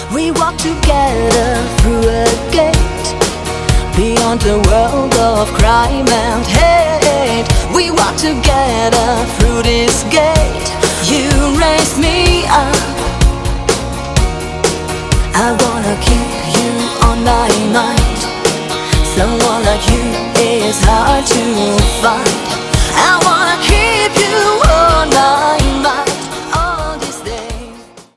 We walk together through a gate, beyond the world of crime and hate. We walk together through this gate. You raise me up, I wanna keep you on my mind. Someone like you is hard to find.